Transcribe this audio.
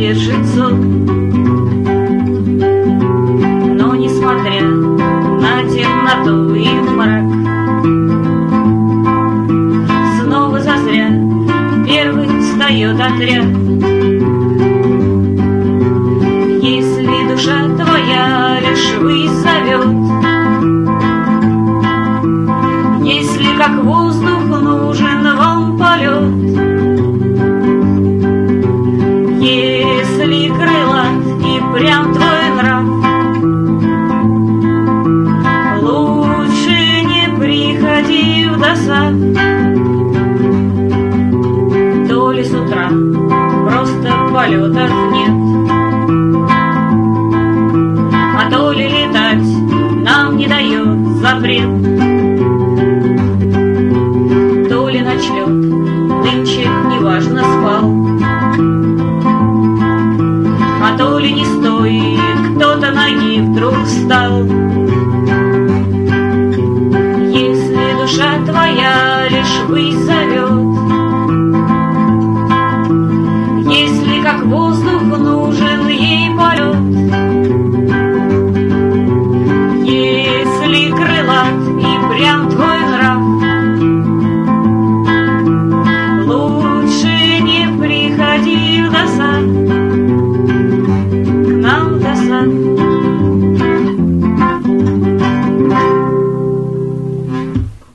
держит сон. Но несмотря на темноту и мрак, снова зазря первый встает отряд. Если душа твоя лишь ввысь зовет, если как воздух нужен вам полет, если крылат и прям твой нрав, лучше не приходи в досад. То ли с утра просто полетов нет, а то ли летать нам не дает запрет, то ли ночлет нынче неважно спал, а то ли не стоит кто-то ноги вдруг встал.